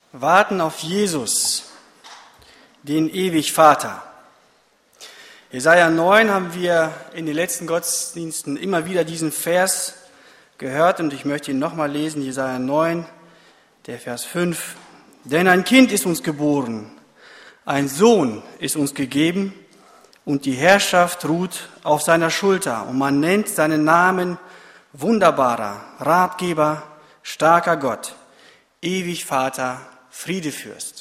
Warten auf Jesus, den ewig Vater. Jesaja 9 haben wir in den letzten Gottesdiensten immer wieder diesen Vers gehört und ich möchte ihn nochmal lesen, Jesaja 9, der Vers 5. Denn ein Kind ist uns geboren, ein Sohn ist uns gegeben und die Herrschaft ruht auf seiner Schulter und man nennt seinen Namen Wunderbarer, Ratgeber, starker Gott, ewig Vater, Friedefürst.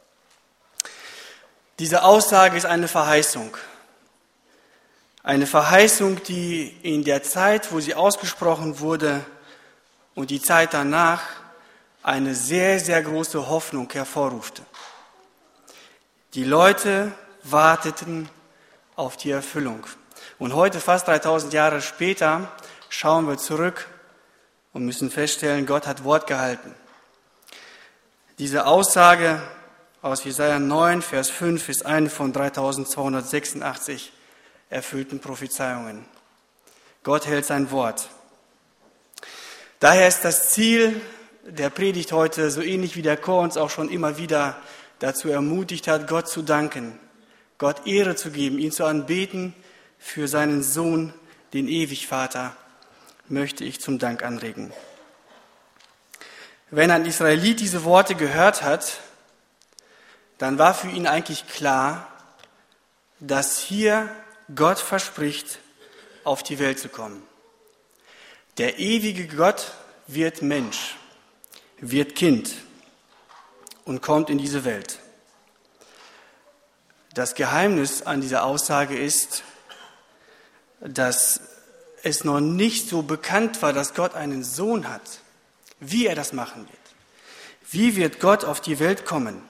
Diese Aussage ist eine Verheißung. Eine Verheißung, die in der Zeit, wo sie ausgesprochen wurde und die Zeit danach eine sehr, sehr große Hoffnung hervorrufte. Die Leute warteten auf die Erfüllung. Und heute, fast 3000 Jahre später, schauen wir zurück und müssen feststellen, Gott hat Wort gehalten. Diese Aussage aus Jesaja 9, Vers 5 ist eine von 3286 erfüllten Prophezeiungen. Gott hält sein Wort. Daher ist das Ziel der Predigt heute, so ähnlich wie der Chor uns auch schon immer wieder dazu ermutigt hat, Gott zu danken, Gott Ehre zu geben, ihn zu anbeten für seinen Sohn, den Ewigvater, möchte ich zum Dank anregen. Wenn ein Israelit diese Worte gehört hat, dann war für ihn eigentlich klar, dass hier Gott verspricht, auf die Welt zu kommen. Der ewige Gott wird Mensch, wird Kind und kommt in diese Welt. Das Geheimnis an dieser Aussage ist, dass es noch nicht so bekannt war, dass Gott einen Sohn hat, wie er das machen wird. Wie wird Gott auf die Welt kommen?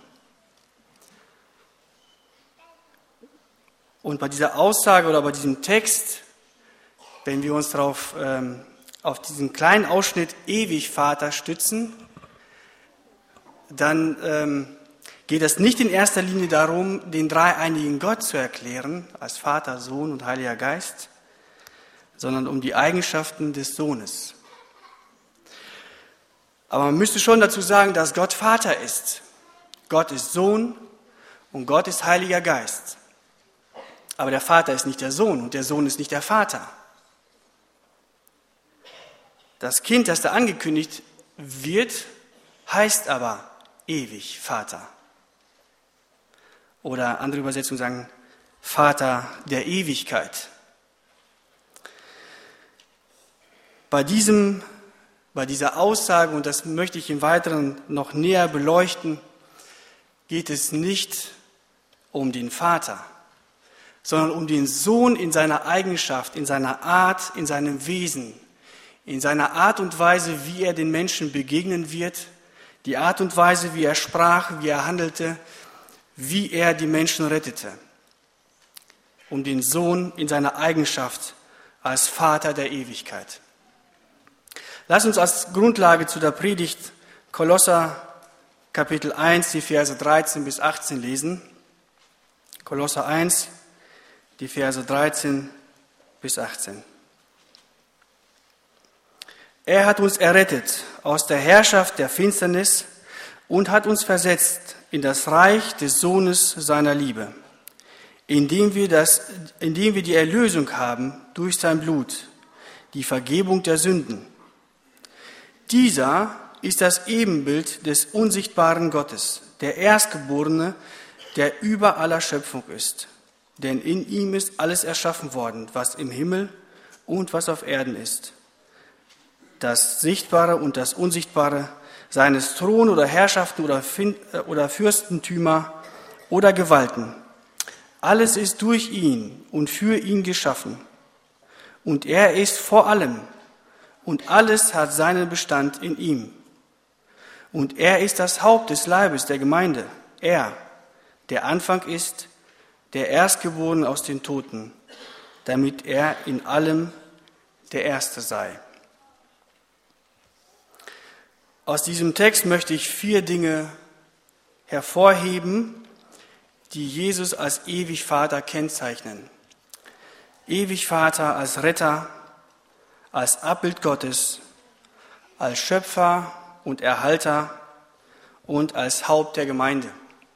Und bei dieser Aussage oder bei diesem Text, wenn wir uns darauf auf diesen kleinen Ausschnitt ewig Vater stützen, dann geht es nicht in erster Linie darum, den dreieinigen Gott zu erklären, als Vater, Sohn und Heiliger Geist, sondern um die Eigenschaften des Sohnes. Aber man müsste schon dazu sagen, dass Gott Vater ist. Gott ist Sohn und Gott ist Heiliger Geist. Aber der Vater ist nicht der Sohn und der Sohn ist nicht der Vater. Das Kind, das da angekündigt wird, heißt aber ewig Vater. Oder andere Übersetzungen sagen Vater der Ewigkeit. Bei dieser Aussage, und das möchte ich im Weiteren noch näher beleuchten, geht es nicht um den Vater, sondern um den Sohn in seiner Eigenschaft, in seiner Art, in seinem Wesen, in seiner Art und Weise, wie er den Menschen begegnen wird, die Art und Weise, wie er sprach, wie er handelte, wie er die Menschen rettete. Um den Sohn in seiner Eigenschaft als Vater der Ewigkeit. Lass uns als Grundlage zu der Predigt Kolosser Kapitel 1, die Verse 13 bis 18 lesen. Kolosser 1, die Verse 13 bis 18. Er hat uns errettet aus der Herrschaft der Finsternis und hat uns versetzt in das Reich des Sohnes seiner Liebe, indem wir die Erlösung haben durch sein Blut, die Vergebung der Sünden. Dieser ist das Ebenbild des unsichtbaren Gottes, der Erstgeborene, der über aller Schöpfung ist. Denn in ihm ist alles erschaffen worden, was im Himmel und was auf Erden ist. Das Sichtbare und das Unsichtbare, seines Thron oder Herrschaften oder Fürstentümer oder Gewalten. Alles ist durch ihn und für ihn geschaffen. Und er ist vor allem. Und alles hat seinen Bestand in ihm. Und er ist das Haupt des Leibes der Gemeinde. Er, der Anfang ist, der Erstgeborene aus den Toten, damit er in allem der Erste sei. Aus diesem Text möchte ich 4 Dinge hervorheben, die Jesus als ewig Vater kennzeichnen. Ewig Vater als Retter, als Abbild Gottes, als Schöpfer und Erhalter und als Haupt der Gemeinde.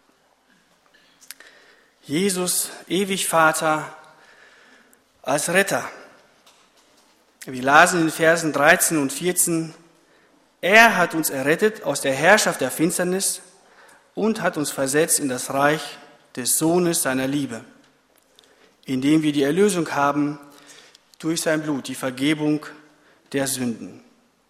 Jesus, ewig Vater, als Retter. Wir lasen in den Versen 13 und 14, er hat uns errettet aus der Herrschaft der Finsternis und hat uns versetzt in das Reich des Sohnes seiner Liebe, indem wir die Erlösung haben durch sein Blut, die Vergebung der Sünden.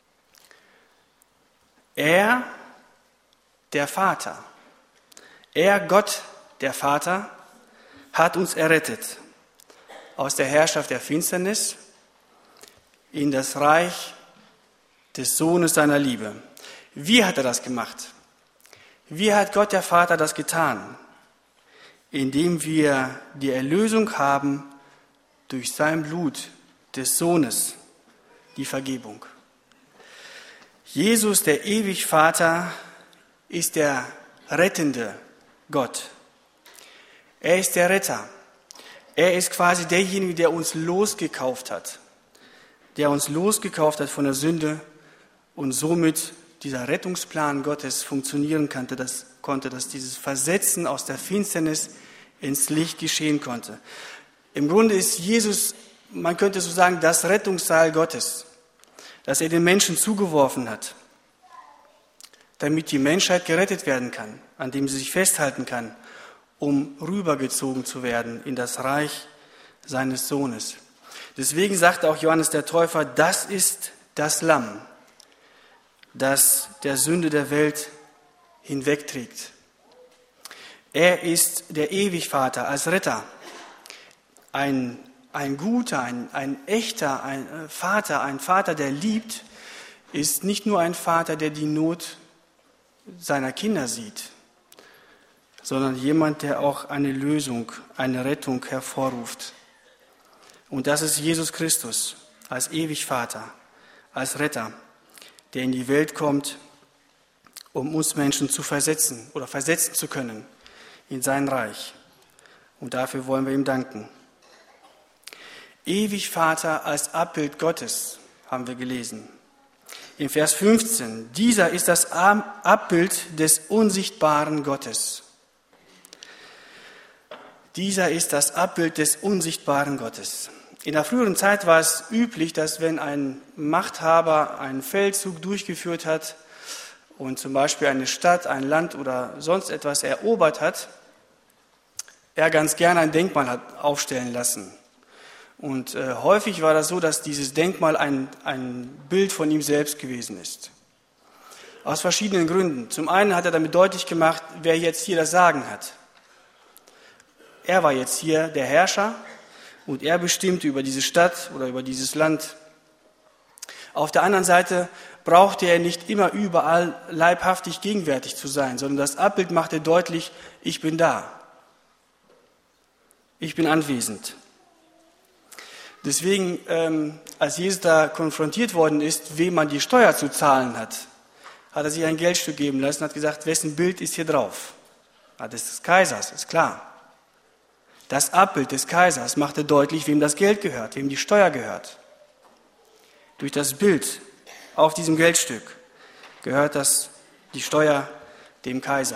Er, der Vater, er, Gott, der Vater, hat uns errettet aus der Herrschaft der Finsternis in das Reich des Sohnes seiner Liebe. Wie hat er das gemacht? Wie hat Gott, der Vater, das getan? Indem wir die Erlösung haben durch sein Blut des Sohnes, die Vergebung. Jesus, der ewig Vater, ist der rettende Gott. Er ist der Retter. Er ist quasi derjenige, der uns losgekauft hat. Der uns losgekauft hat von der Sünde und somit dieser Rettungsplan Gottes funktionieren konnte, dass dieses Versetzen aus der Finsternis ins Licht geschehen konnte. Im Grunde ist Jesus, man könnte so sagen, das Rettungsseil Gottes, das er den Menschen zugeworfen hat, damit die Menschheit gerettet werden kann, an dem sie sich festhalten kann, um rübergezogen zu werden in das Reich seines Sohnes. Deswegen sagt auch Johannes der Täufer, das ist das Lamm, das der Sünde der Welt hinwegträgt. Er ist der Ewigvater als Retter, ein guter, ein echter ein Vater, der liebt, ist nicht nur ein Vater, der die Not seiner Kinder sieht, sondern jemand, der auch eine Lösung, eine Rettung hervorruft. Und das ist Jesus Christus als Ewigvater, als Retter, der in die Welt kommt, um uns Menschen zu versetzen oder versetzen zu können in sein Reich. Und dafür wollen wir ihm danken. Ewigvater als Abbild Gottes, haben wir gelesen. In Vers 15, dieser ist das Abbild des unsichtbaren Gottes. Dieser ist das Abbild des unsichtbaren Gottes. In der früheren Zeit war es üblich, dass wenn ein Machthaber einen Feldzug durchgeführt hat und zum Beispiel eine Stadt, ein Land oder sonst etwas erobert hat, er ganz gerne ein Denkmal hat aufstellen lassen. Und häufig war das so, dass dieses Denkmal ein Bild von ihm selbst gewesen ist. Aus verschiedenen Gründen. Zum einen hat er damit deutlich gemacht, wer jetzt hier das Sagen hat. Er war jetzt hier der Herrscher und er bestimmte über diese Stadt oder über dieses Land. Auf der anderen Seite brauchte er nicht immer überall leibhaftig gegenwärtig zu sein, sondern das Abbild machte deutlich, ich bin da. Ich bin anwesend. Deswegen, als Jesus da konfrontiert worden ist, wem man die Steuer zu zahlen hat, hat er sich ein Geldstück geben lassen und hat gesagt, wessen Bild ist hier drauf? Das ist des Kaisers, ist klar. Das Abbild des Kaisers machte deutlich, wem das Geld gehört, wem die Steuer gehört. Durch das Bild auf diesem Geldstück gehört die Steuer dem Kaiser.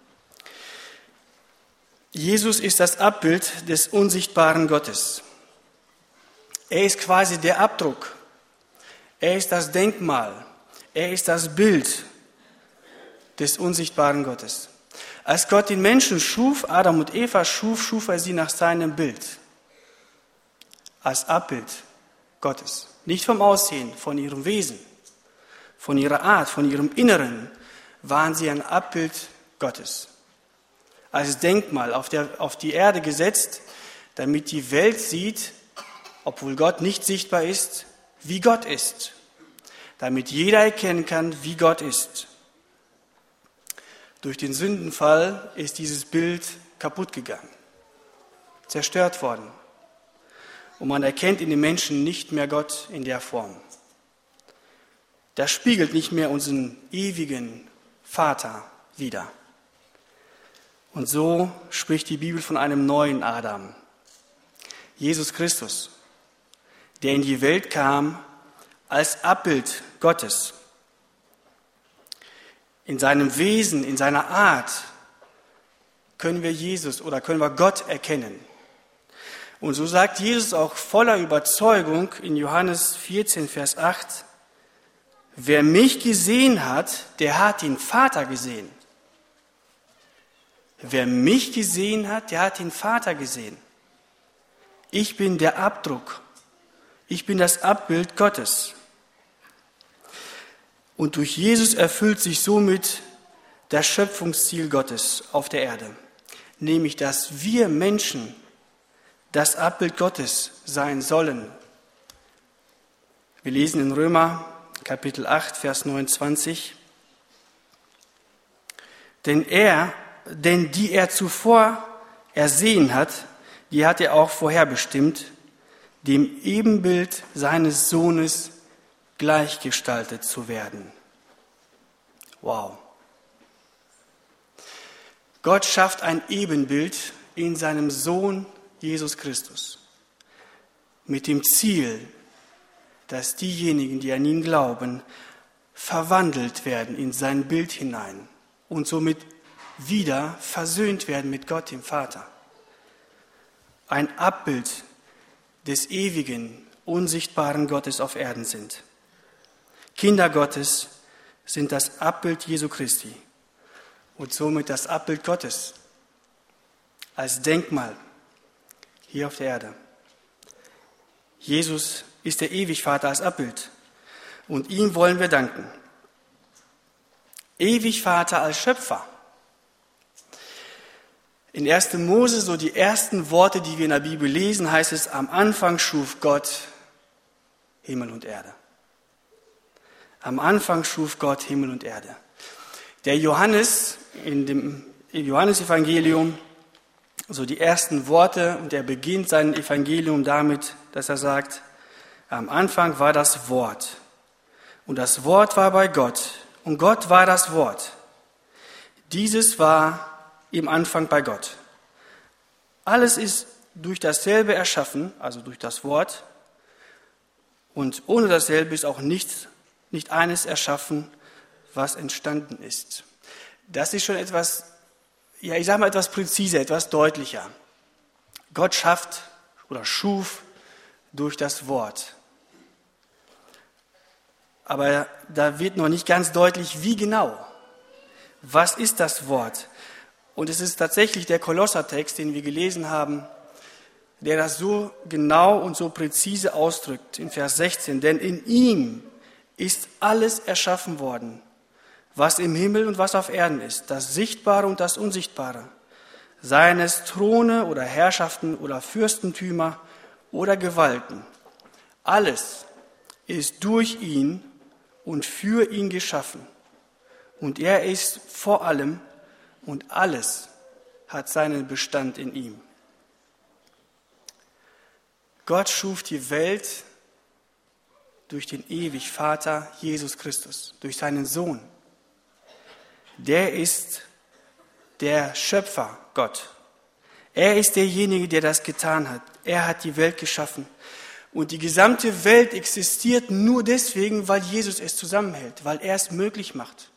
Jesus ist das Abbild des unsichtbaren Gottes. Er ist quasi der Abdruck. Er ist das Denkmal. Er ist das Bild des unsichtbaren Gottes. Als Gott den Menschen schuf, Adam und Eva schuf er sie nach seinem Bild. Als Abbild Gottes. Nicht vom Aussehen, von ihrem Wesen, von ihrer Art, von ihrem Inneren waren sie ein Abbild Gottes. Als Denkmal auf die Erde gesetzt, damit die Welt sieht, obwohl Gott nicht sichtbar ist, wie Gott ist. Damit jeder erkennen kann, wie Gott ist. Durch den Sündenfall ist dieses Bild kaputt gegangen, zerstört worden. Und man erkennt in den Menschen nicht mehr Gott in der Form. Das spiegelt nicht mehr unseren ewigen Vater wider. Und so spricht die Bibel von einem neuen Adam, Jesus Christus, der in die Welt kam als Abbild Gottes. in seinem Wesen, in seiner Art, können wir Jesus oder können wir Gott erkennen. Und so sagt Jesus auch voller Überzeugung in Johannes 14, Vers 8, wer mich gesehen hat, der hat den Vater gesehen. Wer mich gesehen hat, der hat den Vater gesehen. Ich bin der Abdruck. Ich bin das Abbild Gottes. Und durch Jesus erfüllt sich somit das Schöpfungsziel Gottes auf der Erde. Nämlich, dass wir Menschen das Abbild Gottes sein sollen. Wir lesen in Römer Kapitel 8, Vers 29. Denn die er zuvor ersehen hat, die hat er auch vorherbestimmt, dem Ebenbild seines Sohnes gleichgestaltet zu werden. Wow. Gott schafft ein Ebenbild in seinem Sohn Jesus Christus mit dem Ziel, dass diejenigen, die an ihn glauben, verwandelt werden in sein Bild hinein und somit wieder versöhnt werden mit Gott, dem Vater. Ein Abbild des ewigen, unsichtbaren Gottes auf Erden sind. Kinder Gottes sind das Abbild Jesu Christi und somit das Abbild Gottes als Denkmal hier auf der Erde. Jesus ist der Ewigvater als Abbild und ihm wollen wir danken. Ewigvater als Schöpfer. In 1. Mose, so die ersten Worte, die wir in der Bibel lesen, heißt es, am Anfang schuf Gott Himmel und Erde. Am Anfang schuf Gott Himmel und Erde. Der Johannes, in dem Johannesevangelium, so die ersten Worte, und er beginnt sein Evangelium damit, dass er sagt, am Anfang war das Wort. Und das Wort war bei Gott. Und Gott war das Wort. Dieses war im Anfang bei Gott. Alles ist durch dasselbe erschaffen, also durch das Wort. Und ohne dasselbe ist auch nicht eines erschaffen, was entstanden ist. Das ist schon etwas, ja, ich sage mal etwas präziser, etwas deutlicher. Gott schafft oder schuf durch das Wort. Aber da wird noch nicht ganz deutlich, wie genau. Was ist das Wort? Und es ist tatsächlich der Kolossertext, den wir gelesen haben, der das so genau und so präzise ausdrückt in Vers 16. Denn in ihm ist alles erschaffen worden, was im Himmel und was auf Erden ist, das Sichtbare und das Unsichtbare, seien es Throne oder Herrschaften oder Fürstentümer oder Gewalten. Alles ist durch ihn und für ihn geschaffen. Und er ist vor allem und alles hat seinen Bestand in ihm. Gott schuf die Welt durch den Ewigvater Jesus Christus, durch seinen Sohn. Der ist der Schöpfer Gott. Er ist derjenige, der das getan hat. Er hat die Welt geschaffen. Und die gesamte Welt existiert nur deswegen, weil Jesus es zusammenhält, weil er es möglich macht.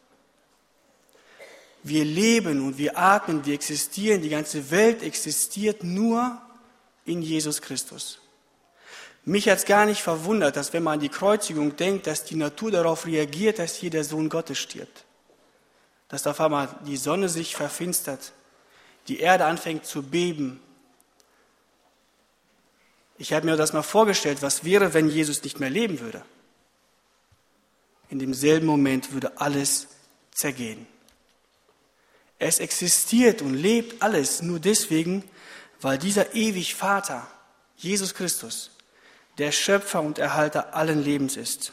Wir leben und wir atmen, wir existieren, die ganze Welt existiert nur in Jesus Christus. Mich hat es gar nicht verwundert, dass wenn man an die Kreuzigung denkt, dass die Natur darauf reagiert, dass hier der Sohn Gottes stirbt. Dass auf einmal die Sonne sich verfinstert, die Erde anfängt zu beben. Ich habe mir das mal vorgestellt, was wäre, wenn Jesus nicht mehr leben würde. In demselben Moment würde alles zergehen. Es existiert und lebt alles nur deswegen, weil dieser Ewigvater, Jesus Christus, der Schöpfer und Erhalter allen Lebens ist.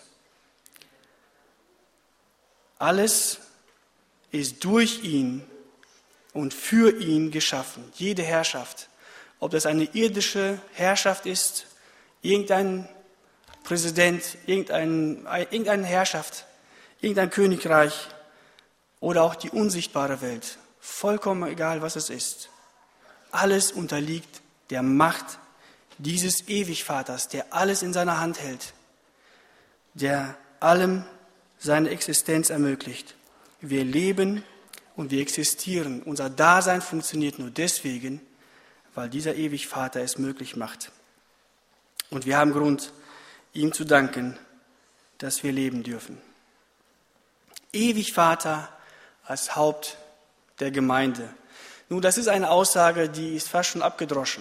Alles ist durch ihn und für ihn geschaffen. Jede Herrschaft, ob das eine irdische Herrschaft ist, irgendein Präsident, irgendeine Herrschaft, irgendein Königreich oder auch die unsichtbare Welt, vollkommen egal, was es ist. Alles unterliegt der Macht dieses Ewigvaters, der alles in seiner Hand hält, der allem seine Existenz ermöglicht. Wir leben und wir existieren. Unser Dasein funktioniert nur deswegen, weil dieser ewig Vater es möglich macht. Und wir haben Grund, ihm zu danken, dass wir leben dürfen. Ewig Vater als Haupt der Gemeinde. Nun, das ist eine Aussage, die ist fast schon abgedroschen.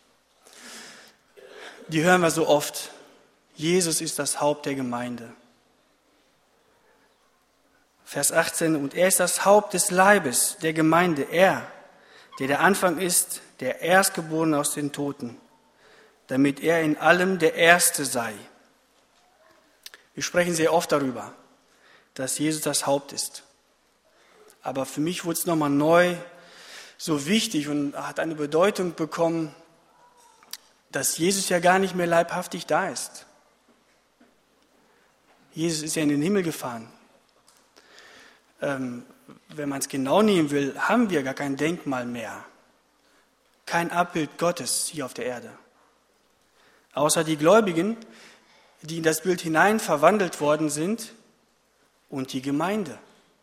Die hören wir so oft. Jesus ist das Haupt der Gemeinde. Vers 18, und er ist das Haupt des Leibes, der Gemeinde, er, der Anfang ist, der Erstgeborene aus den Toten, damit er in allem der Erste sei. Wir sprechen sehr oft darüber, dass Jesus das Haupt ist. Aber für mich wurde es nochmal neu so wichtig und hat eine Bedeutung bekommen, dass Jesus ja gar nicht mehr leibhaftig da ist. Jesus ist ja in den Himmel gefahren. Wenn man es genau nehmen will, haben wir gar kein Denkmal mehr. Kein Abbild Gottes hier auf der Erde. Außer die Gläubigen, die in das Bild hinein verwandelt worden sind, und die Gemeinde.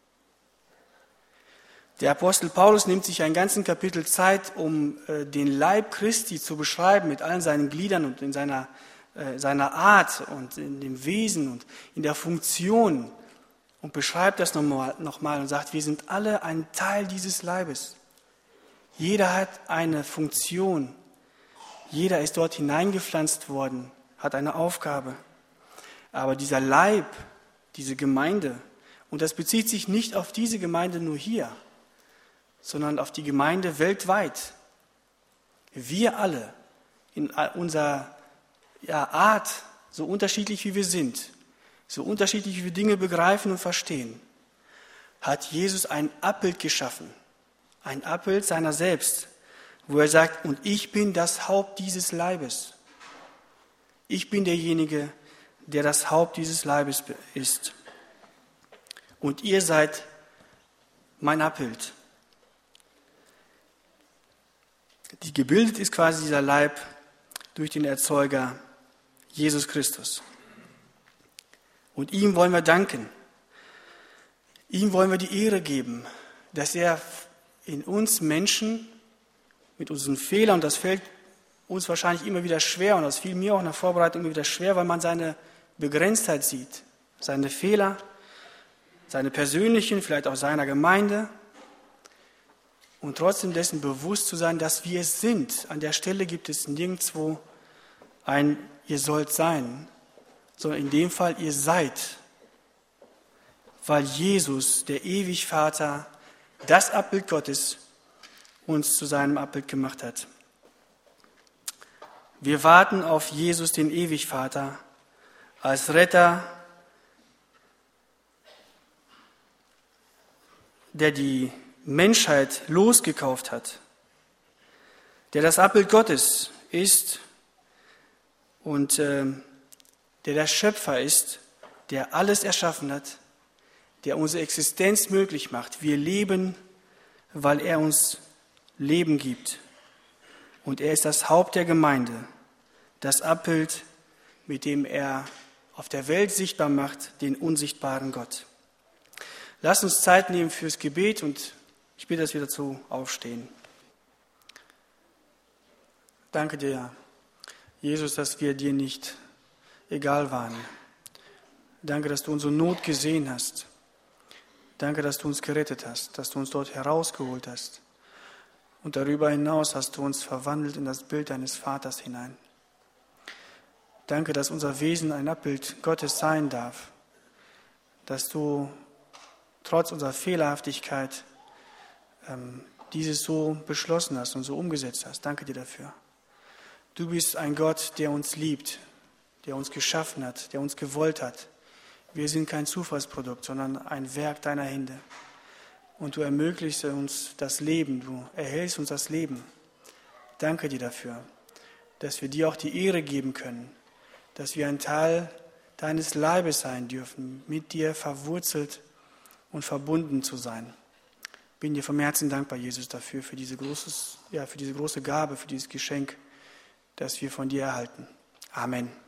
Der Apostel Paulus nimmt sich einen ganzen Kapitel Zeit, um den Leib Christi zu beschreiben mit allen seinen Gliedern und in seiner Art und in dem Wesen und in der Funktion, und beschreibt das nochmal und sagt, wir sind alle ein Teil dieses Leibes. Jeder hat eine Funktion. Jeder ist dort hineingepflanzt worden, hat eine Aufgabe. Aber dieser Leib, diese Gemeinde, und das bezieht sich nicht auf diese Gemeinde nur hier, sondern auf die Gemeinde weltweit. Wir alle in unserer Art, so unterschiedlich wie wir sind, so unterschiedlich wie wir Dinge begreifen und verstehen, hat Jesus ein Abbild geschaffen, ein Abbild seiner selbst, wo er sagt, und ich bin das Haupt dieses Leibes. Ich bin derjenige, der das Haupt dieses Leibes ist. Und ihr seid mein Abbild. Die gebildet ist quasi dieser Leib durch den Erzeuger Jesus Christus. Und ihm wollen wir danken. Ihm wollen wir die Ehre geben, dass er in uns Menschen mit unseren Fehlern, und das fällt uns wahrscheinlich immer wieder schwer, und das fiel mir auch in der Vorbereitung immer wieder schwer, weil man seine Begrenztheit sieht, seine Fehler, seine persönlichen, vielleicht auch seiner Gemeinde, und trotzdem dessen bewusst zu sein, dass wir es sind. An der Stelle gibt es nirgendwo ein ihr sollt sein, sondern in dem Fall ihr seid, weil Jesus, der Ewigvater, das Abbild Gottes, uns zu seinem Abbild gemacht hat. Wir warten auf Jesus, den Ewigvater, als Retter, der die Menschheit losgekauft hat, der das Abbild Gottes ist und der Schöpfer ist, der alles erschaffen hat, der unsere Existenz möglich macht. Wir leben, weil er uns Leben gibt. Und er ist das Haupt der Gemeinde, das Abbild, mit dem er auf der Welt sichtbar macht, den unsichtbaren Gott. Lass uns Zeit nehmen fürs Gebet, und ich bitte, dass wir dazu aufstehen. Danke dir, Jesus, dass wir dir nicht egal waren. Danke, dass du unsere Not gesehen hast. Danke, dass du uns gerettet hast, dass du uns dort herausgeholt hast. Und darüber hinaus hast du uns verwandelt in das Bild deines Vaters hinein. Danke, dass unser Wesen ein Abbild Gottes sein darf. Dass du trotz unserer Fehlerhaftigkeit dieses so beschlossen hast und so umgesetzt hast. Danke dir dafür. Du bist ein Gott, der uns liebt, der uns geschaffen hat, der uns gewollt hat. Wir sind kein Zufallsprodukt, sondern ein Werk deiner Hände. Und du ermöglichst uns das Leben, du erhältst uns das Leben. Danke dir dafür, dass wir dir auch die Ehre geben können, dass wir ein Teil deines Leibes sein dürfen, mit dir verwurzelt und verbunden zu sein. Bin dir vom Herzen dankbar, Jesus, dafür, für diese große Gabe, für dieses Geschenk, das wir von dir erhalten. Amen.